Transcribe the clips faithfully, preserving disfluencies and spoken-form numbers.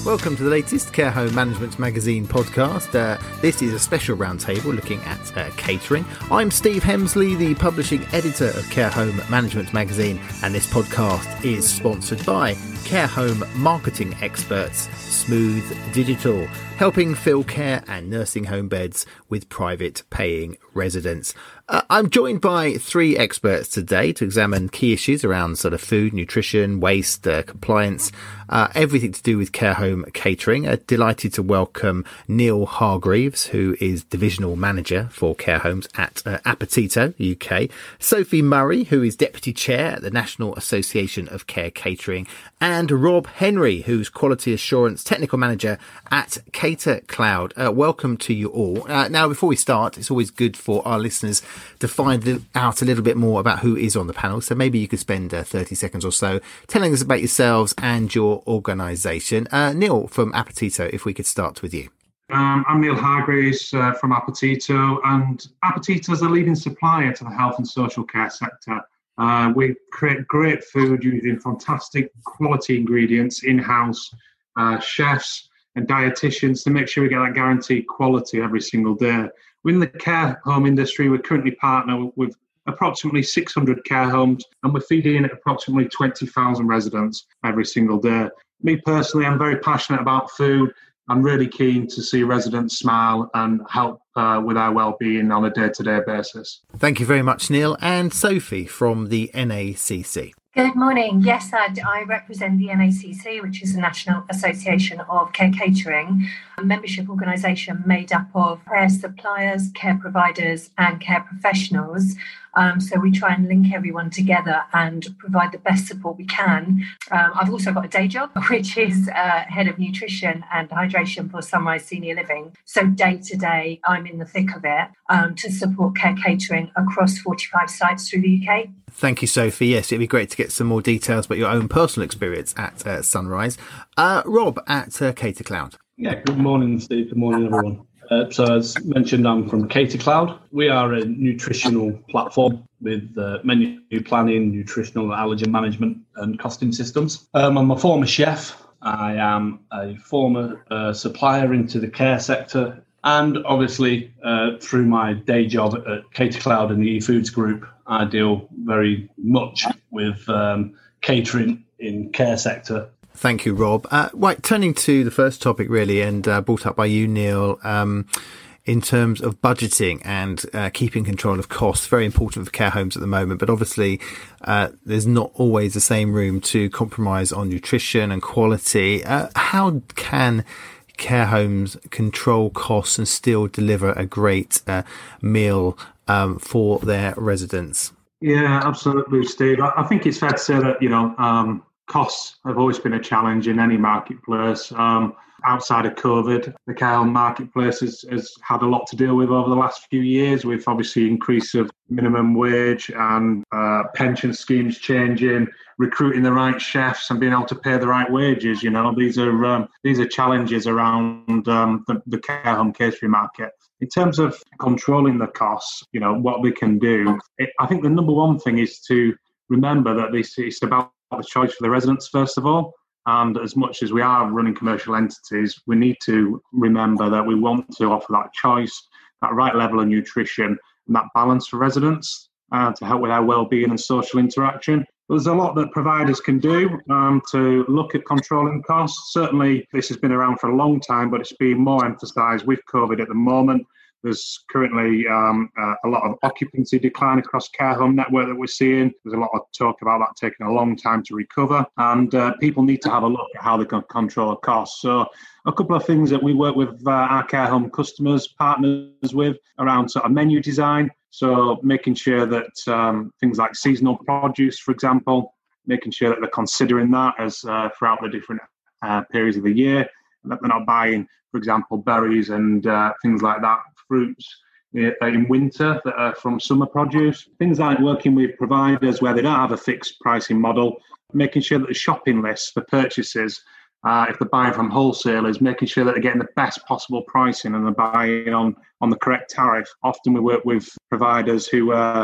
Welcome to the latest Care Home Management Magazine podcast. Uh, this is a special roundtable looking at uh, catering. I'm Steve Hemsley, the publishing editor of Care Home Management Magazine, and this podcast is sponsored by Care Home marketing experts Smooth Digital, helping fill care and nursing home beds with private paying residents. Uh, I'm joined by three experts today to examine key issues around sort of food, nutrition, waste, uh, compliance, uh, everything to do with care home catering. Uh, delighted to welcome Neil Hargreaves, who is divisional manager for care homes at uh, Appetito U K, Sophie Murray, who is deputy chair at the National Association of Care Catering, and Rob Henry, who's quality assurance technical manager at Cater Cloud. Uh, welcome to you all. Uh, now, before we start, it's always good for our listeners to find out a little bit more about who is on the panel. So maybe you could spend uh, thirty seconds or so telling us about yourselves and your organisation. Uh, Neil from Appetito, if we could start with you. Um, I'm Neil Hargreaves uh, from Appetito, and Appetito is a leading supplier to the health and social care sector. Uh, we create great food using fantastic quality ingredients in-house, uh, chefs and dietitians to make sure we get that guaranteed quality every single day. Within the care home industry, we currently partner with approximately six hundred care homes, and we're feeding approximately twenty thousand residents every single day. Me personally, I'm very passionate about food. I'm really keen to see residents smile and help uh, with our well-being on a day-to-day basis. Thank you very much, Neil. And Sophie from the N A C C. Good morning. Yes, I, I represent the N A C C, which is the National Association of Care Catering, a membership organisation made up of care suppliers, care providers and care professionals. Um, so we try and link everyone together and provide the best support we can. Um, I've also got a day job, which is uh, head of nutrition and hydration for Sunrise Senior Living. So day to day, I'm in the thick of it um, to support care catering across forty-five sites through the U K. Thank you, Sophie. Yes, it'd be great to get some more details about your own personal experience at uh, Sunrise. Uh, Rob at uh, Cater Cloud. Yeah, good morning, Steve. Good morning, everyone. Uh, so as mentioned, I'm from Cater Cloud. We are a nutritional platform with uh, menu planning, nutritional allergen management and costing systems. Um, I'm a former chef. I am a former uh, supplier into the care sector. And obviously, uh, through my day job at Cater Cloud and the eFoods Group, I deal very much with um, catering in care sector. Thank you, Rob. Uh, right, turning to the first topic, really, and uh, brought up by you, Neil, um, in terms of budgeting and uh, keeping control of costs, very important for care homes at the moment. But obviously, uh, there's not always the same room to compromise on nutrition and quality. Uh, how can care homes control costs and still deliver a great uh, meal um, for their residents? Yeah, absolutely, Steve. I, I think it's fair to say that, you know, um, costs have always been a challenge in any marketplace. Um, outside of COVID, the care home marketplace has, has had a lot to deal with over the last few years, with obviously increase of minimum wage and uh, pension schemes changing, recruiting the right chefs and being able to pay the right wages. You know, these are um, these are challenges around um, the, the care home catering market. In terms of controlling the costs, you know, what we can do, it, I think the number one thing is to remember that this is about the choice for the residents, first of all. And as much as we are running commercial entities, we need to remember that we want to offer that choice, that right level of nutrition and that balance for residents uh, to help with our well-being and social interaction. There's a lot that providers can do um, to look at controlling costs. Certainly, this has been around for a long time, but it's being more emphasised with COVID at the moment. There's currently um, uh, a lot of occupancy decline across care home network that we're seeing. There's a lot of talk about that taking a long time to recover. And uh, people need to have a look at how they can control costs. So a couple of things that we work with uh, our care home customers, partners with around sort of menu design. So making sure that um, things like seasonal produce, for example, making sure that they're considering that as uh, throughout the different uh, periods of the year, that they're not buying, for example, berries and uh, things like that, fruits in winter that are from summer produce. Things like working with providers where they don't have a fixed pricing model, making sure that the shopping lists for purchases, uh, if they're buying from wholesalers, making sure that they're getting the best possible pricing and they're buying on, on the correct tariff. Often we work with providers who uh,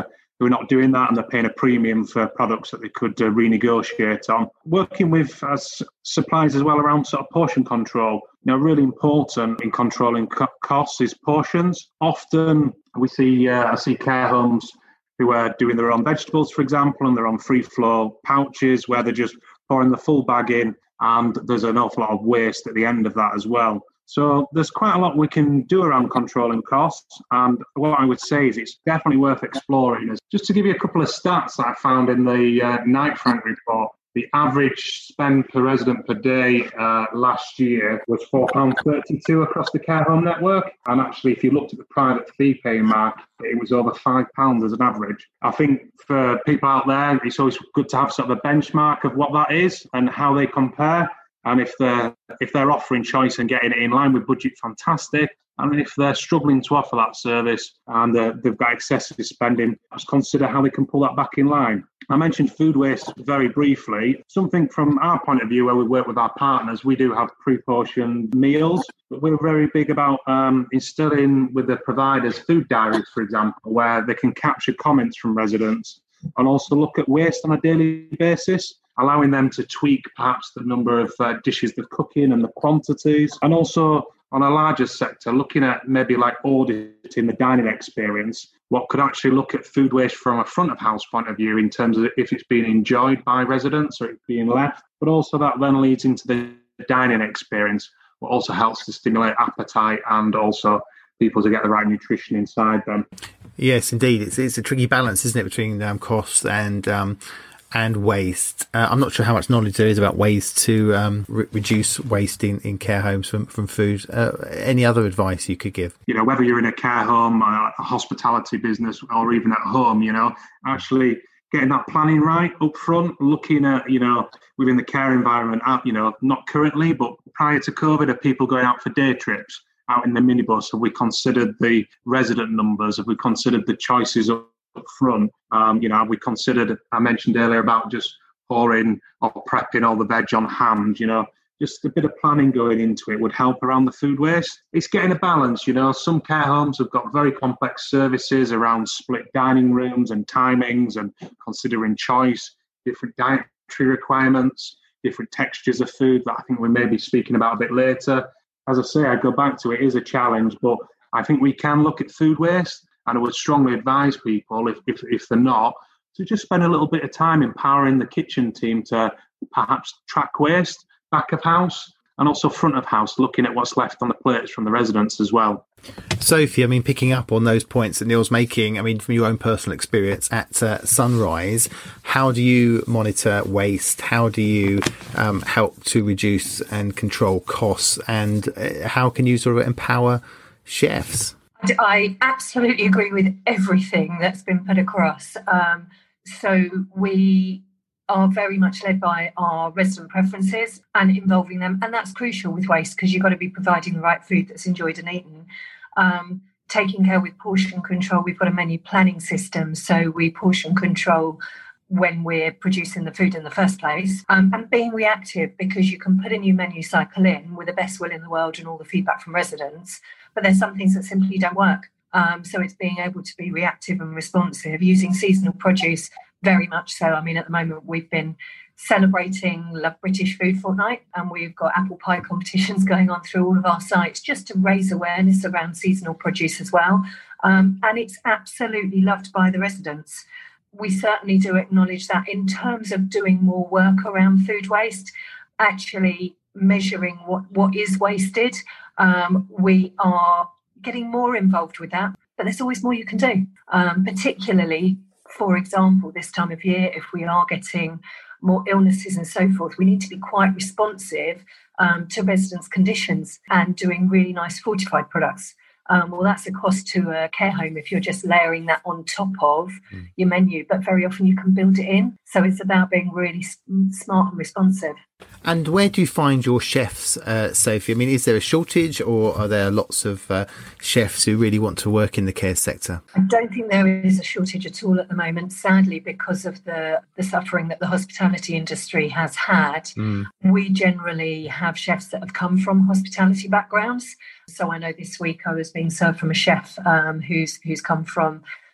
who are not doing that, and they're paying a premium for products that they could uh, renegotiate on. Working with uh, suppliers as well around sort of portion control. You know, really important in controlling co- costs is portions. Often we see, uh, I see care homes who are doing their own vegetables, for example, and they're on free flow pouches where they're just pouring the full bag in, and there's an awful lot of waste at the end of that as well. So there's quite a lot we can do around controlling costs, and what I would say is it's definitely worth exploring. Just to give you a couple of stats that I found in the uh, Knight Frank report, the average spend per resident per day uh, last year was four pounds thirty-two across the care home network. And actually, if you looked at the private fee-paying market, it was over five pounds as an average. I think for people out there, it's always good to have sort of a benchmark of what that is and how they compare. And if they're, if they're offering choice and getting it in line with budget, fantastic. And if they're struggling to offer that service and uh, they've got excessive spending, just consider how they can pull that back in line. I mentioned food waste very briefly. Something from our point of view, where we work with our partners, we do have pre-portioned meals, but we're very big about um, instilling with the providers food diaries, for example, where they can capture comments from residents and also look at waste on a daily basis, allowing them to tweak perhaps the number of uh, dishes they're cooking and the quantities, and also on a larger sector, looking at maybe like auditing the dining experience, what could actually look at food waste from a front of house point of view in terms of if it's being enjoyed by residents or it's being left, but also that then leads into the dining experience, what also helps to stimulate appetite and also people to get the right nutrition inside them. Yes, indeed. It's it's a tricky balance, isn't it, between um, costs and um, and waste. Uh, I'm not sure how much knowledge there is about ways to um, re- reduce waste in, in care homes from, from food. Uh, any other advice you could give? You know, whether you're in a care home, a hospitality business, or even at home, you know, actually getting that planning right up front, looking at, you know, within the care environment, you know, not currently, but prior to COVID, are people going out for day trips out in the minibus? Have we considered the resident numbers? Have we considered the choices up front? Um, you know, have we considered, I mentioned earlier about just pouring or prepping all the veg on hand, you know, just a bit of planning going into it would help around the food waste. It's getting a balance, you know. Some care homes have got very complex services around split dining rooms and timings and considering choice, different dietary requirements, different textures of food that I think we may be speaking about a bit later. As I say, I go back to it, it is a challenge, but I think we can look at food waste, and I would strongly advise people, if, if, if they're not, to just spend a little bit of time empowering the kitchen team to perhaps track waste, back of house, and also front of house, looking at what's left on the plates from the residents as well. Sophie, I mean, picking up on those points that Neil's making, I mean, from your own personal experience at uh, Sunrise, how do you monitor waste? How do you um, help to reduce and control costs? And uh, how can you sort of empower chefs? I absolutely agree with everything that's been put across. Um, so we are very much led by our resident preferences and involving them. And that's crucial with waste, because you've got to be providing the right food that's enjoyed and eaten. Um, taking care with portion control, we've got a menu planning system. So we portion control when we're producing the food in the first place, um, and being reactive, because you can put a new menu cycle in with the best will in the world and all the feedback from residents, but there's some things that simply don't work. Um, so it's being able to be reactive and responsive, using seasonal produce very much so. I mean, at the moment, we've been celebrating Love British Food Fortnight, and we've got apple pie competitions going on through all of our sites just to raise awareness around seasonal produce as well. Um, and it's absolutely loved by the residents. We certainly do acknowledge that in terms of doing more work around food waste, actually measuring what, what is wasted, um, we are getting more involved with that, but there's always more you can do, um, particularly, for example, this time of year, if we are getting more illnesses and so forth, we need to be quite responsive um, to residents' conditions and doing really nice fortified products. Um, well, that's a cost to a care home if you're just layering that on top of mm. your menu, but very often you can build it in. So it's about being really smart and responsive. And where do you find your chefs, uh, Sophie? I mean, is there a shortage, or are there lots of uh, chefs who really want to work in the care sector? I don't think there is a shortage at all at the moment, sadly, because of the, the suffering that the hospitality industry has had. Mm. We generally have chefs that have come from hospitality backgrounds. So I know this week I was being served from a chef um, who's who's come from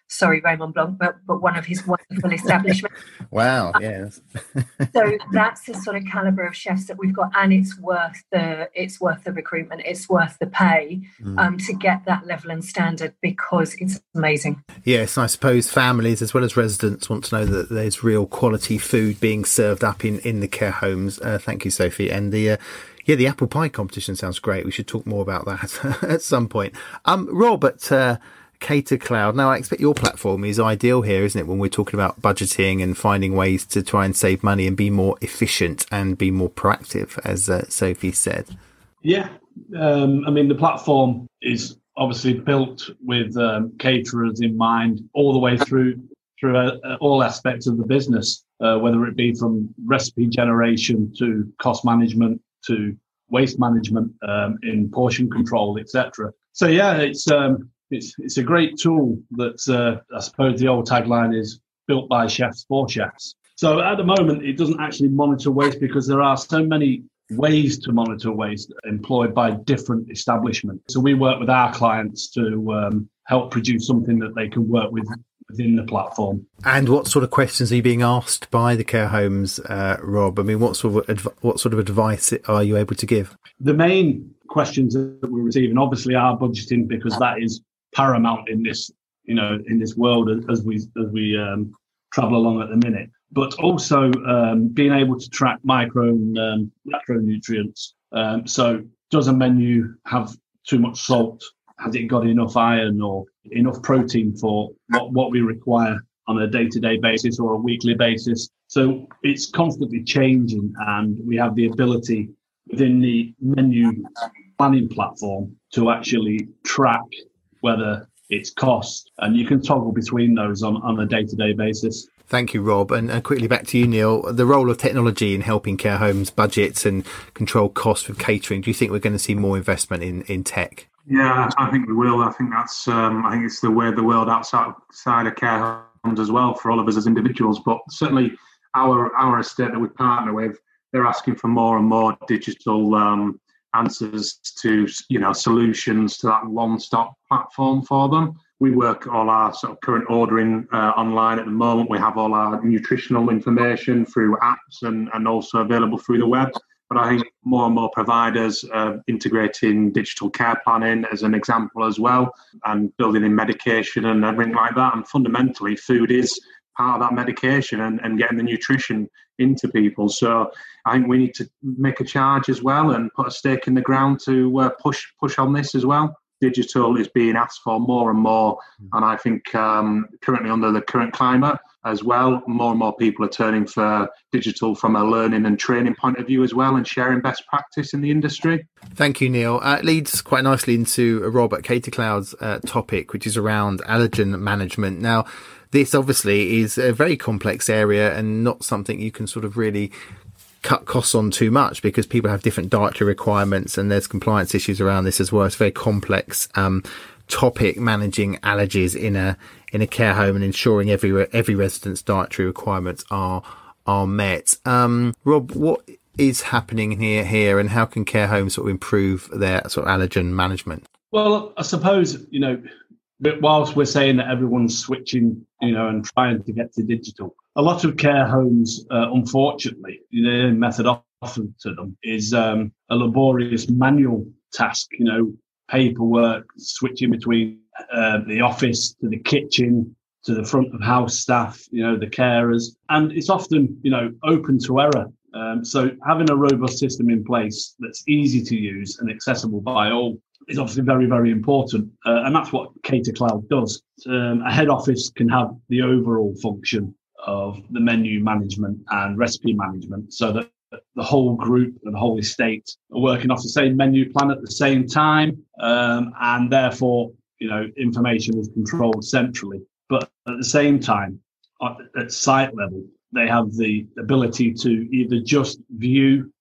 sorry, Raymond Blanc, but, but one of his wonderful establishments. Wow, yes. So that's the sort of calibre of chefs that we've got, and it's worth the it's worth the recruitment, it's worth the pay mm. um, to get that level and standard, because it's amazing. Yes, I suppose families as well as residents want to know that there's real quality food being served up in, in the care homes. Uh, thank you, Sophie. And the uh, yeah, the apple pie competition sounds great. We should talk more about that at some point. Um, Rob at uh, CaterCloud. Now, I expect your platform is ideal here, isn't it, when we're talking about budgeting and finding ways to try and save money and be more efficient and be more proactive, as uh, Sophie said. Yeah, um, I mean, the platform is obviously built with um, caterers in mind all the way through through uh, all aspects of the business, uh, whether it be from recipe generation to cost management to waste management um, in portion control, et cetera. So, yeah, it's... Um, It's it's a great tool that's, uh, I suppose the old tagline is built by chefs for chefs. So at the moment, it doesn't actually monitor waste because there are so many ways to monitor waste employed by different establishments. So we work with our clients to um, help produce something that they can work with within the platform. And what sort of questions are you being asked by the care homes, uh, Rob? I mean, what sort of adv- what sort of advice are you able to give? The main questions that we're receiving obviously are budgeting, because that is paramount in this, you know, in this world as we as we um, travel along at the minute. But also um, being able to track micro and um, macronutrients. Um, so, does a menu have too much salt? Has it got enough iron or enough protein for what, what we require on a day-to-day basis or a weekly basis? So it's constantly changing, and we have the ability within the menu planning platform to actually track whether it's cost, and you can toggle between those on, on a day-to-day basis. Thank you, Rob. And, and quickly back to you, Neil. The role of technology in helping care homes budgets and control costs with catering. Do you think we're going to see more investment in, in tech? Yeah, I think we will. I think that's. Um, I think it's the way of the world outside, outside of care homes as well for all of us as individuals. But certainly, our our estate that we partner with, they're asking for more and more digital Um, answers to, you know, solutions to that one-stop platform for them. We work all our sort of current ordering uh, online at the moment. We have all our nutritional information through apps and, and also available through the web. But I think more and more providers are integrating digital care planning as an example as well, and building in medication and everything like that. And fundamentally, food is part of that medication and, and getting the nutrition into people. So I think we need to make a charge as well and put a stake in the ground to uh, push push on this as well. Digital is being asked for more and more, and I think um, currently under the current climate as well, more and more people are turning for digital from a learning and training point of view as well, and sharing best practice in the industry. Thank you, Neil. Uh, it leads quite nicely into Rob at CaterCloud's uh, topic, which is around allergen management. Now, this obviously is a very complex area and not something you can sort of really cut costs on too much, because people have different dietary requirements and there's compliance issues around this as well. It's a very complex um, topic, managing allergies in a in a care home and ensuring every every resident's dietary requirements are are met. Um, Rob, what is happening here here, and how can care homes sort of improve their sort of allergen management? Well, I suppose, you know, whilst we're saying that everyone's switching, you know, and trying to get to digital, a lot of care homes, uh, unfortunately, the method offered to them is um, a laborious manual task, you know, paperwork, switching between uh, the office to the kitchen to the front of house staff, you know, the carers. And it's often, you know, open to error. Um, so having a robust system in place that's easy to use and accessible by all is obviously very, very important. Uh, and that's what CaterCloud does. Um, a head office can have the overall function of the menu management and recipe management, so that the whole group and the whole estate are working off the same menu plan at the same time. Um, and therefore, you know, information is controlled centrally. But at the same time, at, at site level, they have the ability to either just view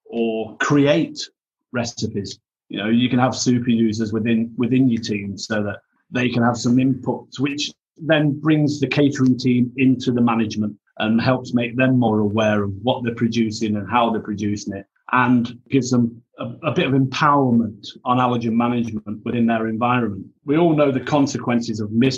or create recipes. You know, you can have super users within within your team so that they can have some input, which then brings the catering team into the management and helps make them more aware of what they're producing and how they're producing it, and gives them a, a bit of empowerment on allergen management within their environment. We all know the consequences of mismanagement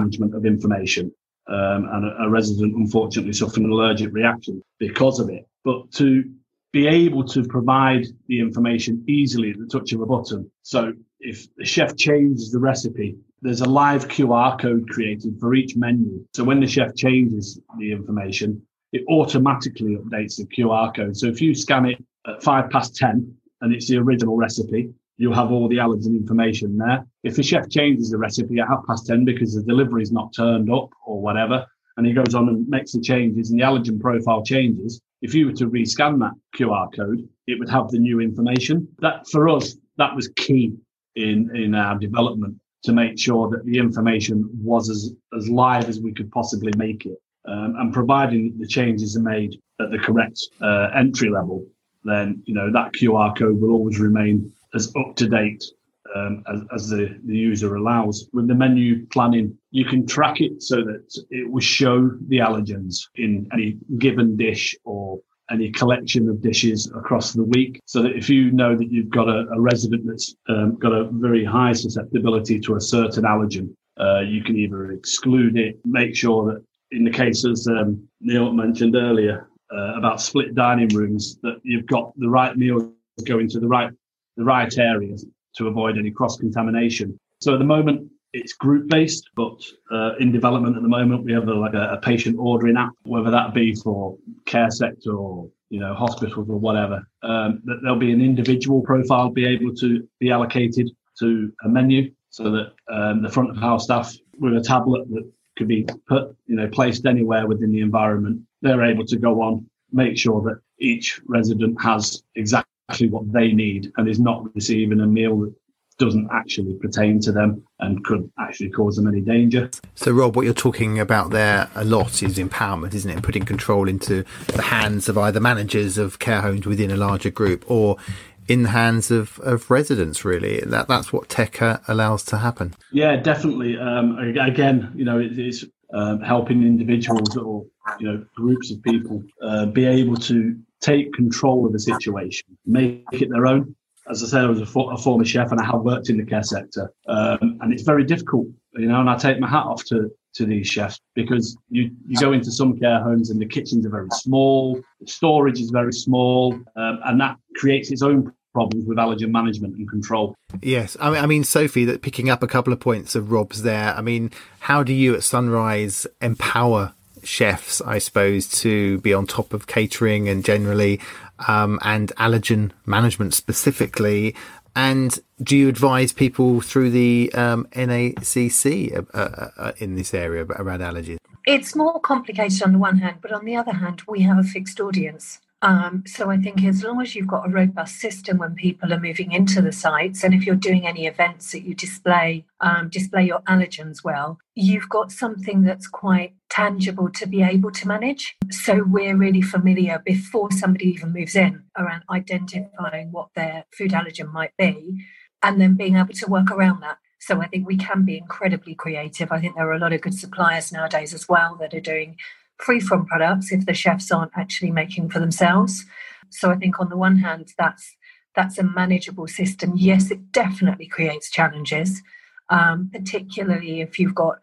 mismanagement of information. Um, and a, a resident unfortunately suffered an allergic reaction because of it. But to be able to provide the information easily at the touch of a button. So if the chef changes the recipe, there's a live Q R code created for each menu. So when the chef changes the information, it automatically updates the Q R code. So if you scan it at five past ten and it's the original recipe, you'll have all the allergen information there. If the chef changes the recipe at half past ten because the delivery is not turned up or whatever, and he goes on and makes the changes and the allergen profile changes, if you were to rescan that Q R code, it would have the new information. That, for us, that was key in, in our development, to make sure that the information was as, as live as we could possibly make it. Um, and providing the changes are made at the correct uh, entry level, then, you know, that Q R code will always remain as up to date um, as, as the, the user allows. With the menu planning, you can track it so that it will show the allergens in any given dish or any collection of dishes across the week, so that if you know that you've got a, a resident that's um, got a very high susceptibility to a certain allergen, uh, you can either exclude it, make sure that in the cases um, Neil mentioned earlier uh, about split dining rooms, that you've got the right meals going to the right the right areas to avoid any cross-contamination. So at the moment, it's group-based, but uh, in development at the moment, we have a, like a, a patient ordering app, whether that be for care sector or, you know, hospitals or whatever. Um, that there'll be an individual profile be able to be allocated to a menu, so that um, the front of house staff with a tablet that could be put, you know, placed anywhere within the environment, they're able to go on, make sure that each resident has exactly what they need and is not receiving a meal that doesn't actually pertain to them and could actually cause them any danger. So, Rob, what you're talking about there a lot is empowerment, isn't it? Putting control into the hands of either managers of care homes within a larger group or in the hands of, of residents, really. That That's what tech uh, allows to happen. Yeah, definitely. Um, again, you know, it, it's um, helping individuals or, you know, groups of people uh, be able to take control of the situation, make it their own. As I said, I was a, for, a former chef and I have worked in the care sector. Um, and it's very difficult, you know, and I take my hat off to, to these chefs, because you, you go into some care homes and the kitchens are very small, the storage is very small, um, and that creates its own problems with allergen management and control. Yes. I mean, I mean, Sophie, that picking up a couple of points of Rob's there, I mean, how do you at Sunrise empower chefs, I suppose, to be on top of catering and generally um, and allergen management specifically? And do you advise people through the um, N A C C uh, uh, in this area around allergies? It's more complicated on the one hand, but on the other hand, we have a fixed audience. Um, so I think as long as you've got a robust system when people are moving into the sites, and if you're doing any events that you display um, display your allergens well, you've got something that's quite tangible to be able to manage. So we're really familiar before somebody even moves in around identifying what their food allergen might be and then being able to work around that. So I think we can be incredibly creative. I think there are a lot of good suppliers nowadays as well that are doing free from products if the chefs aren't actually making for themselves. So I think on the one hand, that's that's a manageable system. Yes, it definitely creates challenges, um, particularly if you've got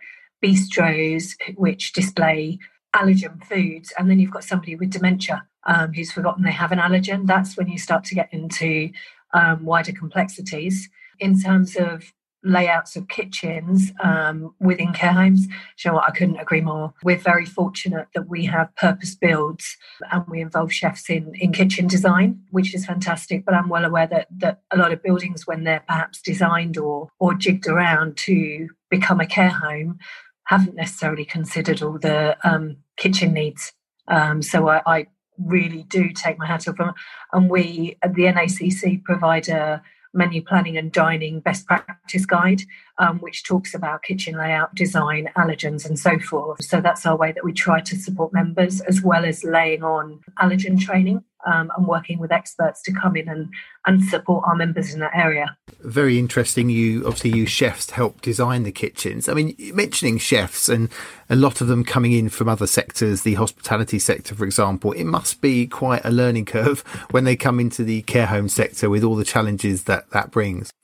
bistros which display allergen foods, and then you've got somebody with dementia um, who's forgotten they have an allergen. That's when you start to get into um, wider complexities in terms of layouts of kitchens um, within care homes. You know what, I couldn't agree more. We're very fortunate that we have purpose builds and we involve chefs in, in kitchen design, which is fantastic. But I'm well aware that that a lot of buildings, when they're perhaps designed or or jigged around to become a care home, haven't necessarily considered all the um, kitchen needs. Um, so I, I really do take my hat off. And we at the N A C C provide a menu planning and dining best practice guide, um, which talks about kitchen layout, design, allergens and so forth. So that's our way that we try to support members, as well as laying on allergen training um, and working with experts to come in and, and support our members in that area. Very interesting. You obviously use chefs to help design the kitchens. I mean, mentioning chefs and a lot of them coming in from other sectors, the hospitality sector, for example, it must be quite a learning curve when they come into the care home sector with all the challenges that that brings.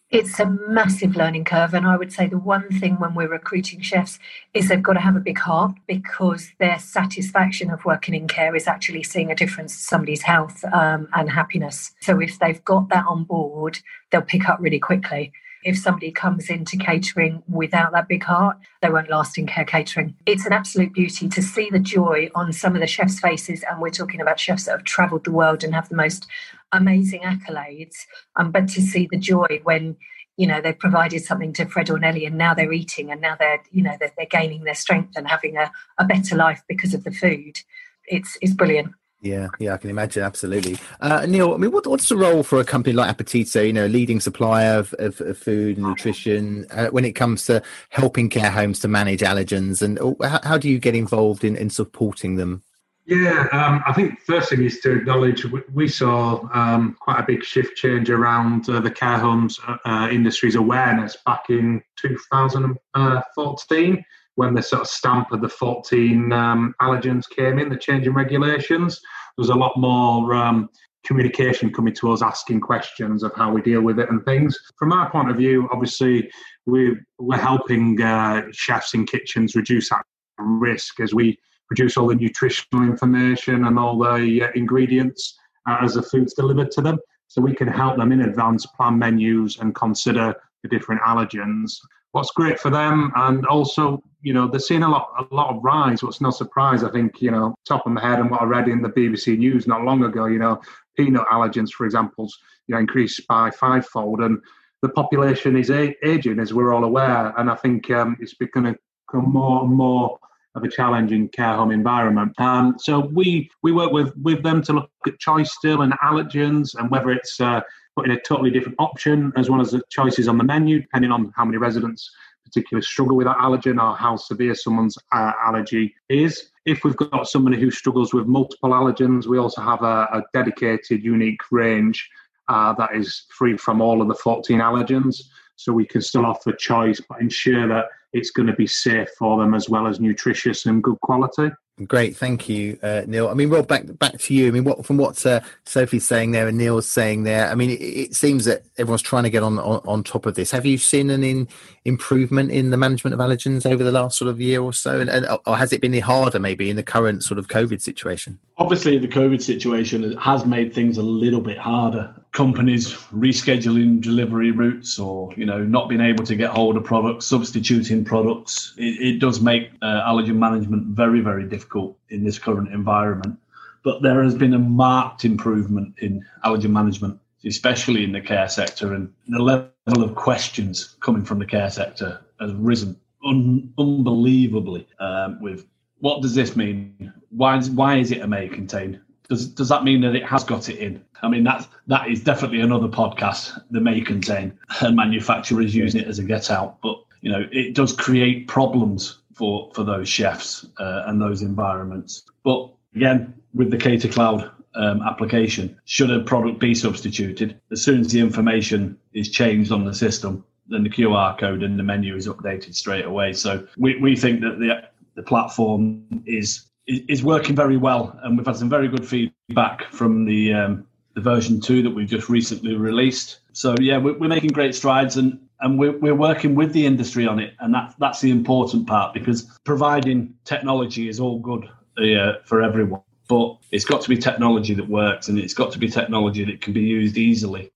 It's a massive learning curve. And I would say the one thing when we're recruiting chefs is they've got to have a big heart, because their satisfaction of working in care is actually seeing a difference to somebody's health um, and happiness. So if they've got that on board, they'll pick up really quickly. If somebody comes into catering without that big heart, they won't last in care catering. It's an absolute beauty to see the joy on some of the chefs' faces, and we're talking about chefs that have travelled the world and have the most amazing accolades, um, but to see the joy when, you know, they've provided something to Fred or Nelly and now they're eating and now they're, you know, they're, they're gaining their strength and having a, a better life because of the food. It's it's brilliant. Yeah, yeah, I can imagine. Absolutely. Uh, Neil, I mean, what, what's the role for a company like Appetito, you know, leading supplier of, of, of food and nutrition, uh, when it comes to helping care homes to manage allergens? And how, how do you get involved in, in supporting them? Yeah, um, I think first thing is to acknowledge we, we saw um, quite a big shift change around uh, the care homes uh, industry's awareness back in two thousand fourteen, when the sort of stamp of the fourteen um, allergens came in, the change in regulations. There was a lot more um, communication coming to us, asking questions of how we deal with it and things. From our point of view, obviously, we, we're helping uh, chefs in kitchens reduce that risk as we produce all the nutritional information and all the uh, ingredients uh, as the food's delivered to them. So we can help them in advance plan menus and consider the different allergens. What's great for them, and also, you know, they're seeing a lot a lot of rise. What's no surprise, I think, you know, top of my head and what I read in the B B C News not long ago, you know, peanut allergens, for example, you know, increased by fivefold. And the population is a- aging, as we're all aware. And I think um, it's going to become more and more of a challenging care home environment. Um, so we we work with, with them to look at choice still and allergens, and whether it's uh, putting a totally different option as well as the choices on the menu, depending on how many residents particularly struggle with that allergen or how severe someone's uh, allergy is. If we've got somebody who struggles with multiple allergens, we also have a, a dedicated, unique range uh, that is free from all of the fourteen allergens. So we can still offer choice, but ensure that it's going to be safe for them as well as nutritious and good quality. Great, thank you, uh, Neil. I mean, Rob, back back to you. I mean, what from what uh, Sophie's saying there and Neil's saying there, I mean, it, it seems that everyone's trying to get on, on on top of this. Have you seen an in, improvement in the management of allergens over the last sort of year or so? And, and or has it been harder maybe in the current sort of COVID situation? Obviously, the COVID situation has made things a little bit harder. Companies rescheduling delivery routes, or, you know, not being able to get hold of products, substituting products. It, it does make uh, allergen management very, very difficult in this current environment. But there has been a marked improvement in allergen management, especially in the care sector, and the level of questions coming from the care sector has risen un- unbelievably. Um, with what does this mean? Why is, why is it a may contain? Does does that mean that it has got it in? I mean, that that is definitely another podcast, the may contain, and manufacturers using it as a get out. But, you know, it does create problems for, for those chefs uh, and those environments. But again, with the Cater Cloud um, application, should a product be substituted, as soon as the information is changed on the system, then the Q R code and the menu is updated straight away. So we, we think that the the platform is is working very well, and we've had some very good feedback from the um, the version two that we've just recently released. So yeah, we're, we're making great strides, and and we're we're working with the industry on it, and that's that's the important part, because providing technology is all good uh, for everyone, but it's got to be technology that works, and it's got to be technology that can be used easily.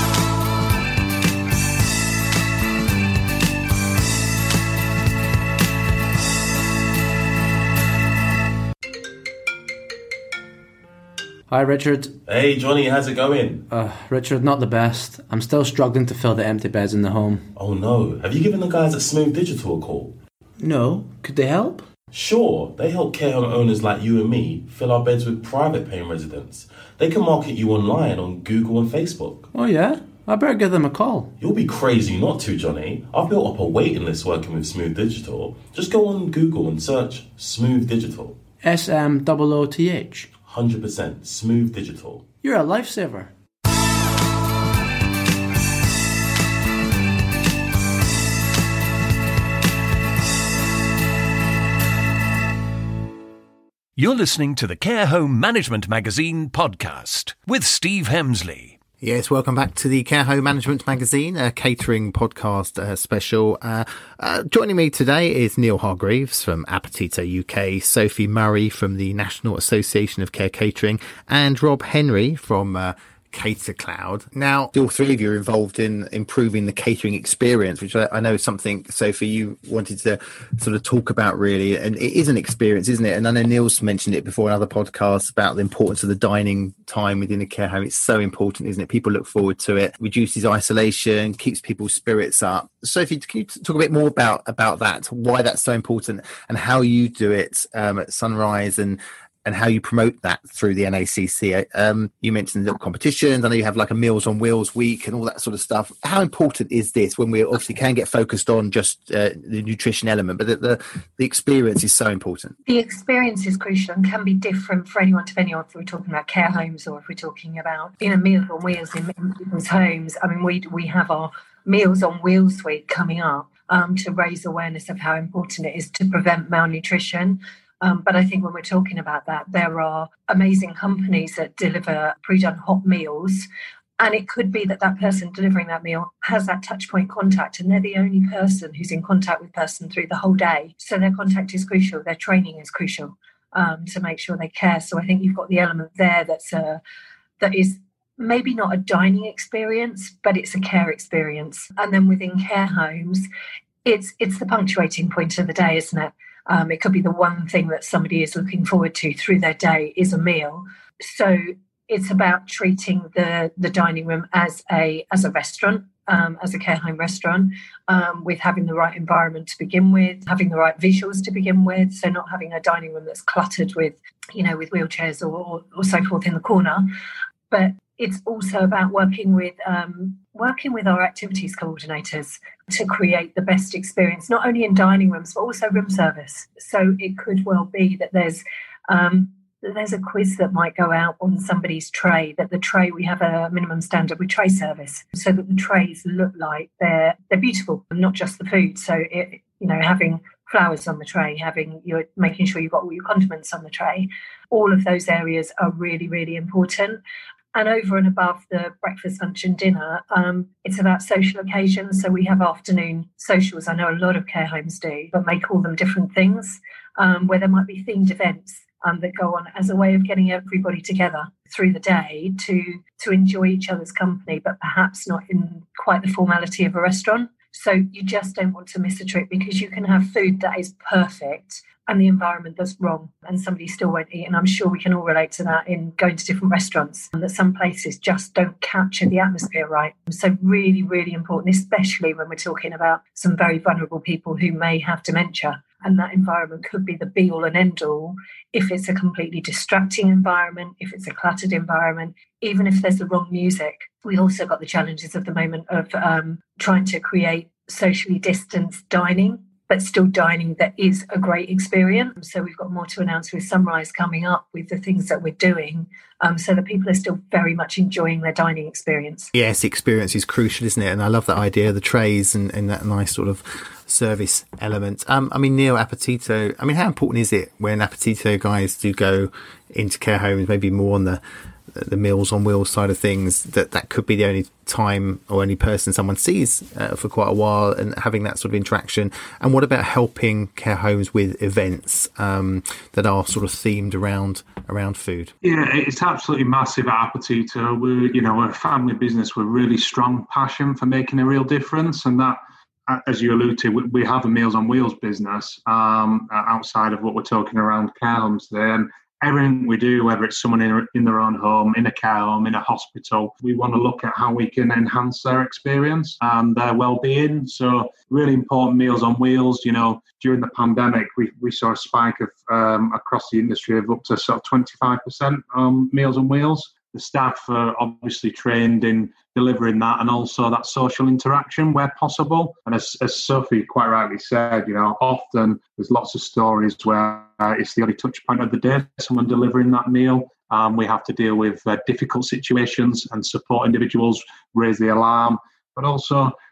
Hi, Richard. Hey, Johnny, how's it going? Uh, Richard, not the best. I'm still struggling to fill the empty beds in the home. Oh no, have you given the guys at Smooth Digital a call? No, could they help? Sure, they help care home owners like you and me fill our beds with private paying residents. They can market you online on Google and Facebook. Oh yeah? I better give them a call. You'll be crazy not to, Johnny. I've built up a waiting list working with Smooth Digital. Just go on Google and search Smooth Digital. S M O O T H. one hundred percent Smooth Digital. You're a lifesaver. You're listening to the Care Home Management Magazine podcast with Steve Hemsley. Yes, welcome back to the Care Home Management Magazine, a catering podcast uh, special. Uh, uh, joining me today is Neil Hargreaves from Appetito U K, Sophie Murray from the National Association of Care Catering, and Rob Henry from uh, CaterCloud. Now, all three of you are involved in improving the catering experience, which I, I know is something, Sophie, you wanted to sort of talk about really, and it is an experience, isn't it? And I know Neil's mentioned it before in other podcasts about the importance of the dining time within a care home. It's so important, isn't it? People look forward to it, reduces isolation, keeps people's spirits up. Sophie, can you talk a bit more about, about that, why that's so important and how you do it um, at Sunrise and and how you promote that through the N A C C. Um, you mentioned little competitions. I know you have like a Meals on Wheels week and all that sort of stuff. How important is this when we obviously can get focused on just uh, the nutrition element, but the, the, the experience is so important? The experience is crucial and can be different for anyone depending on if we're talking about care homes or if we're talking about, you know, Meals on Wheels in people's homes. I mean, we we have our Meals on Wheels week coming up um, to raise awareness of how important it is to prevent malnutrition. Um, but I think when we're talking about that, there are amazing companies that deliver pre-done hot meals. And it could be that that person delivering that meal has that touch point contact and they're the only person who's in contact with person through the whole day. So their contact is crucial. Their training is crucial um, to make sure they care. So I think you've got the element there that's a, that is maybe not a dining experience, but it's a care experience. And then within care homes, it's it's the punctuating point of the day, isn't it? Um, it could be the one thing that somebody is looking forward to through their day is a meal. So it's about treating the, the dining room as a as a restaurant, um, as a care home restaurant, um, with having the right environment to begin with, having the right visuals to begin with. So not having a dining room that's cluttered with, you know, with wheelchairs or, or, or so forth in the corner. But it's also about working with um, working with our activities coordinators to create the best experience, not only in dining rooms, but also room service. So it could well be that there's um, there's a quiz that might go out on somebody's tray, that the tray, we have a minimum standard with tray service, so that the trays look like they're they're beautiful, not just the food. So, it, you know, having flowers on the tray, having you're making sure you've got all your condiments on the tray, all of those areas are really, really important. And over and above the breakfast, lunch and dinner, um, it's about social occasions. So we have afternoon socials. I know a lot of care homes do, but may call them different things, um, where there might be themed events um, that go on as a way of getting everybody together through the day to, to enjoy each other's company, but perhaps not in quite the formality of a restaurant. So you just don't want to miss a trip, because you can have food that is perfect and the environment that's wrong and somebody still won't eat. And I'm sure we can all relate to that in going to different restaurants, and that some places just don't capture the atmosphere right. So really, really important, especially when we're talking about some very vulnerable people who may have dementia. And that environment could be the be all and end all if it's a completely distracting environment, if it's a cluttered environment, even if there's the wrong music. We also got the challenges of the moment of um, trying to create socially distanced dining, but still dining that is a great experience. So we've got more to announce with Sunrise coming up with the things that we're doing, um, so that people are still very much enjoying their dining experience. Yes, experience is crucial, isn't it? And I love that idea of the trays and, and that nice sort of service element. Um, I mean, Neil, Appetito, I mean, how important is it when Appetito guys do go into care homes, maybe more on the the Meals on Wheels side of things, that that could be the only time or only person someone sees uh, for quite a while, and having that sort of interaction? And what about helping care homes with events um, that are sort of themed around around food? Yeah, it's absolutely massive at Appetito. We're, you know, we're a family business with really strong passion for making a real difference, and that, as you alluded to, we have a Meals on Wheels business um, outside of what we're talking around care homes there. And everything we do, whether it's someone in, in their own home, in a care home, in a hospital, we want to look at how we can enhance their experience and their well-being. So really important, Meals on Wheels. You know, during the pandemic, we, we saw a spike of um, across the industry of up to sort of twenty-five percent on Meals on Wheels. The staff are obviously trained in delivering that, and also that social interaction where possible. And as, as Sophie quite rightly said, you know, often there's lots of stories where uh, it's the only touch point of the day, someone delivering that meal. Um, we have to deal with uh, difficult situations and support individuals, raise the alarm, but also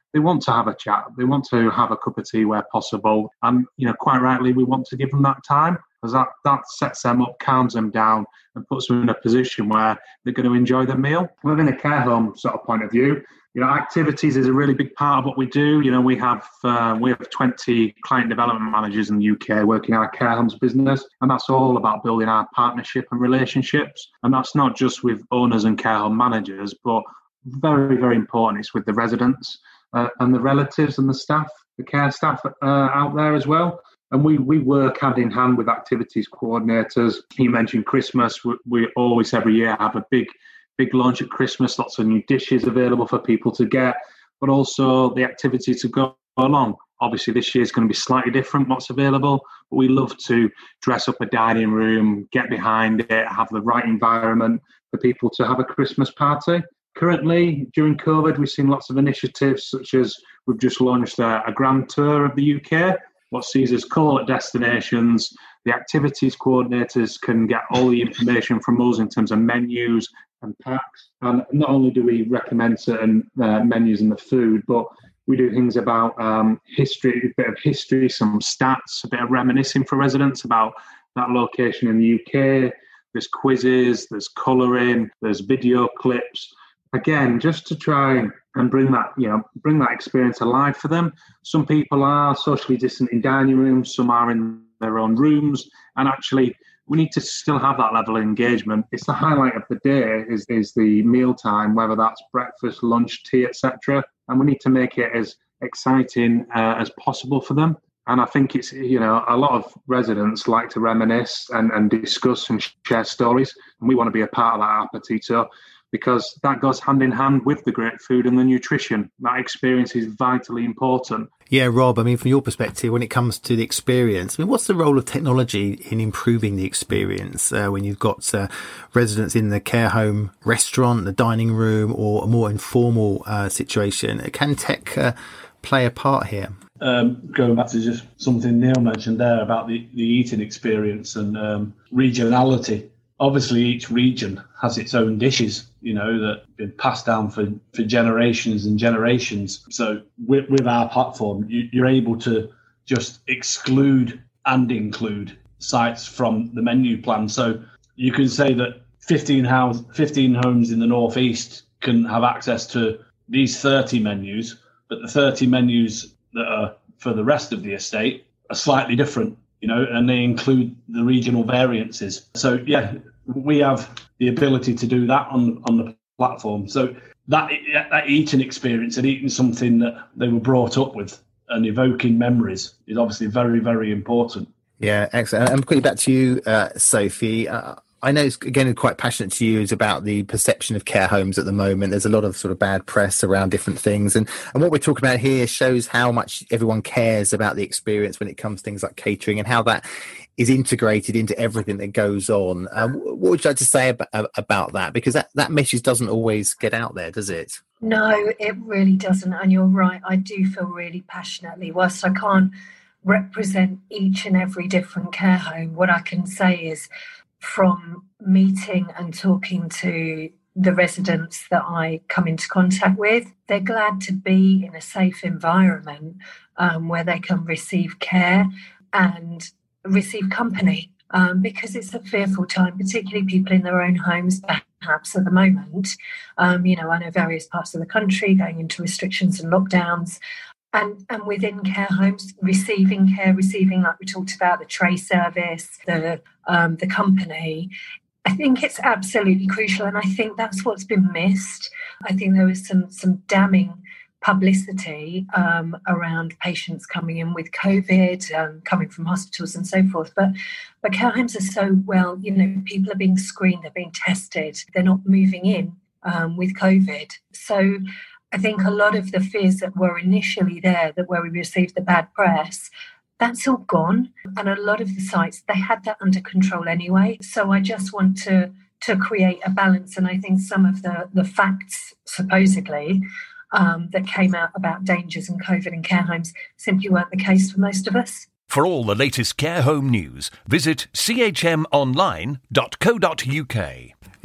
they want to have a chat. They want to have a cup of tea where possible. And, you know, quite rightly, we want to give them that time, because that, that sets them up, calms them down, and puts them in a position where they're going to enjoy their meal. Within a care home sort of point of view, you know, activities is a really big part of what we do. You know, we have uh, we have twenty client development managers in the U K working our care homes business, and that's all about building our partnership and relationships. And that's not just with owners and care home managers, but very, very important, it's with the residents uh, and the relatives and the staff, the care staff uh, out there as well. And we, we work hand in hand with activities coordinators. You mentioned Christmas. We, we always, every year, have a big, big launch at Christmas, lots of new dishes available for people to get, but also the activity to go along. Obviously, this year is going to be slightly different, what's available, but we love to dress up a dining room, get behind it, have the right environment for people to have a Christmas party. Currently, during COVID, we've seen lots of initiatives, such as we've just launched a, a grand tour of the U K, what sees us call at destinations. The activities coordinators can get all the information from us in terms of menus and packs. And not only do we recommend certain uh, menus and the food, but we do things about um, history, a bit of history, some stats, a bit of reminiscing for residents about that location in the U K. There's quizzes, there's colouring, there's video clips. Again, just to try and bring that, you know, bring that experience alive for them. Some people are socially distant in dining rooms, some are in their own rooms, and actually we need to still have that level of engagement. It's the highlight of the day is, is the meal time, whether that's breakfast, lunch, tea, et cetera. And we need to make it as exciting uh, as possible for them. And I think it's, you know, a lot of residents like to reminisce and, and discuss and share stories. And we want to be a part of that appetito, because that goes hand in hand with the great food and the nutrition. That experience is vitally important. Yeah, Rob, I mean, from your perspective, when it comes to the experience, I mean, what's the role of technology in improving the experience uh, when you've got uh, residents in the care home restaurant, the dining room, or a more informal uh, situation? Can tech uh, play a part here? Um, going back to just something Neil mentioned there about the, the eating experience and um, regionality. Obviously, each region has its own dishes, you know, that have been passed down for, for generations and generations. So with, with our platform, you, you're able to just exclude and include sites from the menu plan. So you can say that fifteen, house, fifteen homes in the northeast can have access to these thirty menus, but the thirty menus that are for the rest of the estate are slightly different, you know, and they include the regional variances. So, yeah, we have the ability to do that on, on the platform. So that, that eating experience and eating something that they were brought up with and evoking memories is obviously very, very important. Yeah, excellent. And quickly back to you, uh, Sophie. Uh, I know, it's, again, quite passionate to you is about the perception of care homes at the moment. There's a lot of sort of bad press around different things. And, and what we're talking about here shows how much everyone cares about the experience when it comes to things like catering and how that is integrated into everything that goes on. Um, what would you like to say about, about that? Because that, that message doesn't always get out there, does it? No, it really doesn't. And you're right. I do feel really passionately. Whilst I can't represent each and every different care home, what I can say is, from meeting and talking to the residents that I come into contact with, they're glad to be in a safe environment um, where they can receive care and receive company, um, because it's a fearful time, particularly people in their own homes, perhaps at the moment. Um, you know, I know various parts of the country going into restrictions and lockdowns. And, and within care homes, receiving care, receiving, like we talked about, the tray service, the um, the company, I think it's absolutely crucial. And I think that's what's been missed. I think there was some some damning publicity um, around patients coming in with COVID, um, coming from hospitals and so forth. But, but care homes are so well, you know, people are being screened, they're being tested, they're not moving in um, with COVID. So I think a lot of the fears that were initially there, that where we received the bad press, that's all gone. And a lot of the sites, they had that under control anyway. So I just want to to create a balance. And I think some of the, the facts, supposedly, um, that came out about dangers in COVID in care homes simply weren't the case for most of us. For all the latest care home news, visit c h m online dot co dot u k.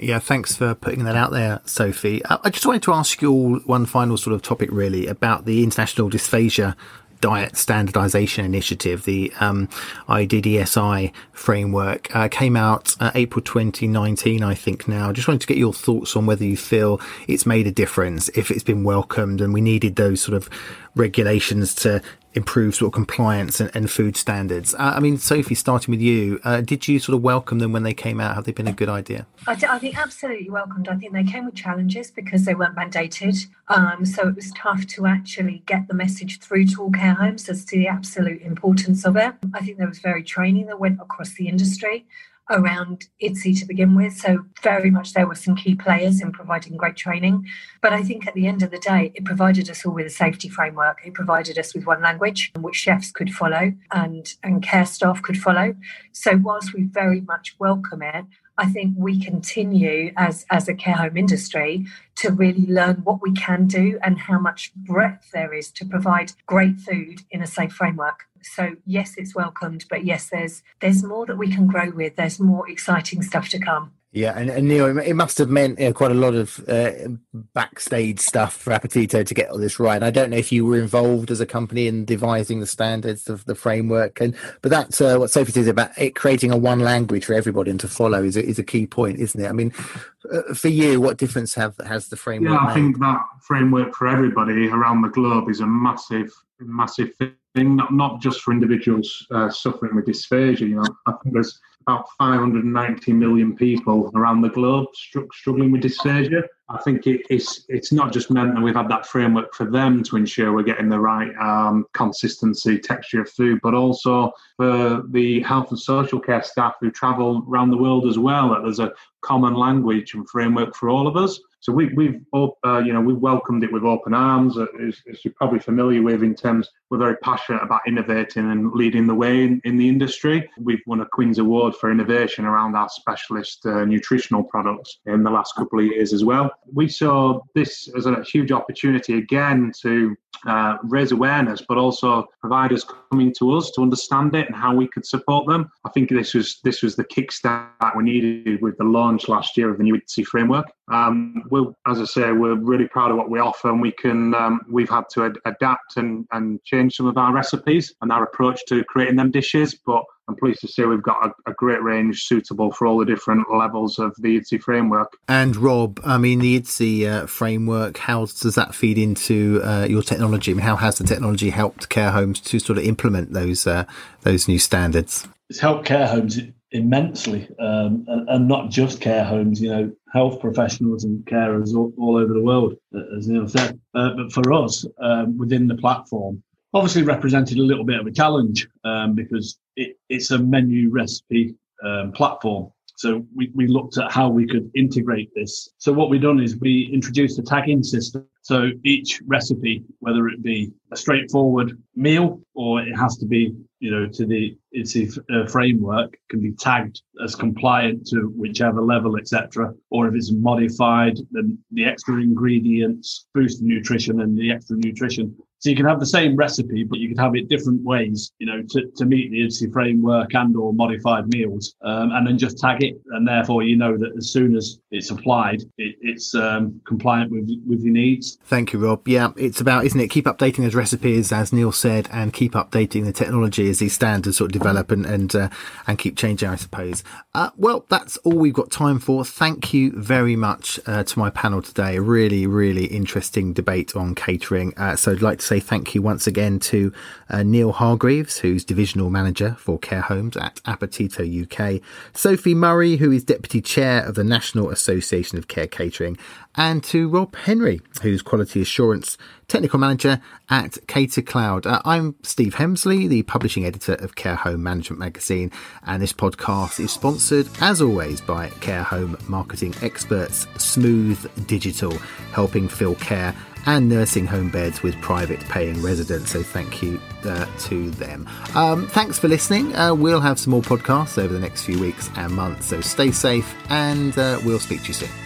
Yeah, thanks for putting that out there, Sophie. I just wanted to ask you all one final sort of topic, really, about the International Dysphagia Diet Standardization Initiative. The um, I D D S I framework uh, came out uh, April twenty nineteen, I think now. I just wanted to get your thoughts on whether you feel it's made a difference, if it's been welcomed, and we needed those sort of regulations to improve sort of compliance and, and food standards. Uh, I mean, Sophie, starting with you, uh, did you sort of welcome them when they came out? Have they been a good idea? I, th- I think absolutely welcomed. I think they came with challenges because they weren't mandated. Um, so it was tough to actually get the message through to all care homes as to the absolute importance of it. I think there was very training that went across the industry around I D S I to begin with. So very much there were some key players in providing great training. But I think at the end of the day, it provided us all with a safety framework. It provided us with one language which chefs could follow and, and care staff could follow. So whilst we very much welcome it, I think we continue as, as a care home industry to really learn what we can do and how much breadth there is to provide great food in a safe framework. So yes, it's welcomed, but yes, there's there's more that we can grow with. There's more exciting stuff to come. Yeah, and, and Neil, it must have meant you know, quite a lot of uh, backstage stuff for Appetito to get all this right. And I don't know if you were involved as a company in devising the standards of the framework, and but that's uh, what Sophie says about it creating a one language for everybody and to follow is a, is a key point, isn't it? I mean, uh, for you, what difference have has the framework? Yeah, I made? think that framework for everybody around the globe is a massive, massive thing. Not not just for individuals uh, suffering with dysphagia. You know, I think there's about five hundred ninety million people around the globe str- struggling with dysphagia. I think it, it's it's not just meant that we've had that framework for them to ensure we're getting the right um, consistency, texture of food, but also for the health and social care staff who travel around the world as well, that there's a common language and framework for all of us. So we, we've, uh, you know, we've welcomed it with open arms, as, as you're probably familiar with. In terms, we're very passionate about innovating and leading the way in, in the industry. We've won a Queen's Award for innovation around our specialist uh, nutritional products in the last couple of years as well. We saw this as a huge opportunity again to uh, raise awareness, but also providers coming to us to understand it and how we could support them. I think this was this was the kickstart we needed with the launch last year of the new I D S I framework. Um, we'll, as I say, we're really proud of what we offer, and we can um, we've had to ad- adapt and, and change some of our recipes and our approach to creating them dishes. But I'm pleased to say we've got a, a great range suitable for all the different levels of the I D S I framework. And Rob, I mean, the I D S I uh, framework, how does that feed into uh, your technology? I mean, how has the technology helped care homes to sort of implement those uh, those new standards? It's helped care homes immensely, um, and, and not just care homes, you know, health professionals and carers all, all over the world, as Neil said. Uh, but for us, um, within the platform, obviously represented a little bit of a challenge um, because it, it's a menu recipe um, platform. So we, we looked at how we could integrate this. So what we've done is we introduced a tagging system. So each recipe, whether it be a straightforward meal or it has to be, you know, to the I D S I uh, framework, can be tagged as compliant to whichever level, et cetera. Or if it's modified, then the extra ingredients boost the nutrition and the extra nutrition. So you can have the same recipe, but you can have it different ways, you know, to, to meet the I D S I framework and or modified meals, um, and then just tag it. And therefore, you know that as soon as it's applied, it, it's um, compliant with with your needs. Thank you, Rob. Yeah, it's about, isn't it, keep updating those recipes, as Neil said, and keep updating the technology as these standards sort of develop and and, uh, and keep changing, I suppose. Uh, well, that's all we've got time for. Thank you very much uh, to my panel today. A really, really interesting debate on catering. Uh, so I'd like to say thank you once again to uh, Neil Hargreaves, who's Divisional Manager for Care Homes at Appetito U K, Sophie Murray, who is Deputy Chair of the National Association of Care Catering, and to Rob Henry, who's Quality Assurance Technical Manager at Cater Cloud. Uh, I'm Steve Hemsley, the Publishing Editor of Care Home Management Magazine, and this podcast is sponsored, as always, by Care Home marketing experts Smooth Digital, helping fill care and nursing home beds with private paying residents. So thank you uh, to them. Um, thanks for listening. Uh, we'll have some more podcasts over the next few weeks and months. So stay safe, and uh, we'll speak to you soon.